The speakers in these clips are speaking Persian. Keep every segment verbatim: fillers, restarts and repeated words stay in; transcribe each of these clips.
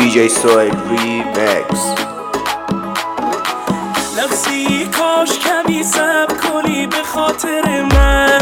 جی سوهیل ریمکس. لحظی کاش کمی صبر کنی به خاطر من،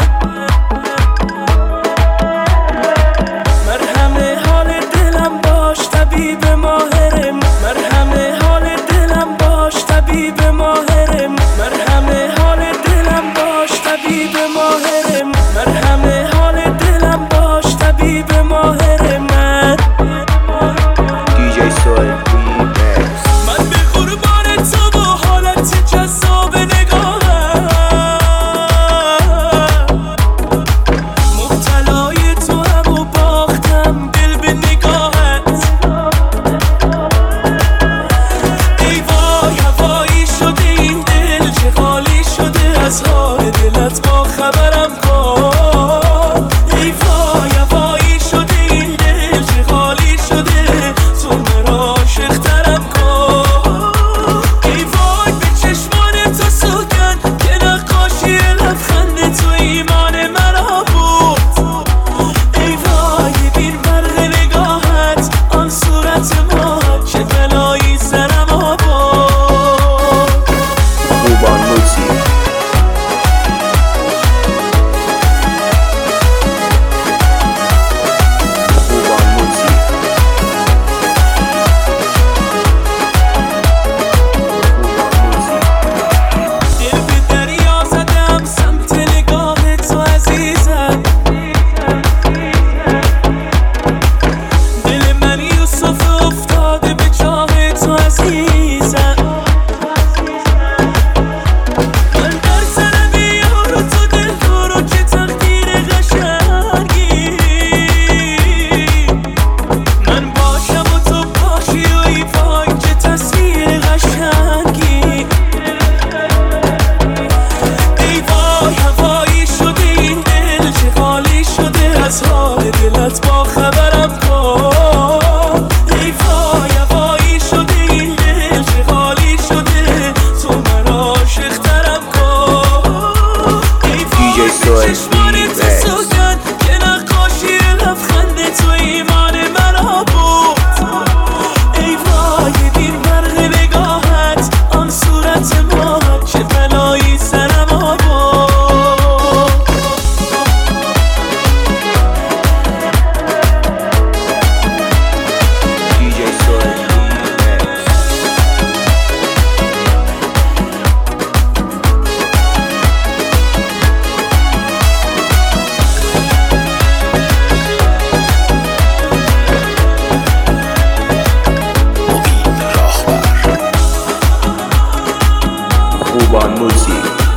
مرهم حال دلم باش طبیب ماهرم، مرهم حال دلم باش طبیب ماهرم، مرهم حال دلم باش طبیب ماهرم، مرهم حال دلم باش طبیب ماهرم. من دی جی سوهیل ریمکس. من به قربان تو و حالت جذاب نگاهم، مبتلای تو هم و باختم دل به نگاهت. ای وای هوایی شده این دل چه خالی شده از حال دلت، با خبرم کن. ای وای هوایی شده این دل چه خالی شده، تو مرا عاشق‌ترم کن. ای وای به چشمان تو سوگن که نقاشی لبخند تو ایمان مرا بود. ای وای ببین برق نگاهت آن صورت ما چه بلایی سرم آورد. خوبان موزیک. خوبان موزیک. دل به دریا زدم سمت نگاه تو عزیزم، دل من یوسف افتاده به چاه تو عزیزم. من در سرم یارو تو دل دارو که تقدیر قشنگی، من باشم و تو باشی و ای وای چه تصویر قشنگی. ای وای هوایی شده این دل چه خالی شده از حال دلت، با خبرم کن. ای وای هوایی شده این دل چه خالی شده، تو مرا عاشق‌ترم کن. ای وای به چشمان تو سوگن که نقاشی لبخند تو ایمان مرا بود. ای وای ببین برق نگاهت آن صورت ما چه بلایی سرم آورد. دی جی سوهیل ریمکس. خوبان موزیک.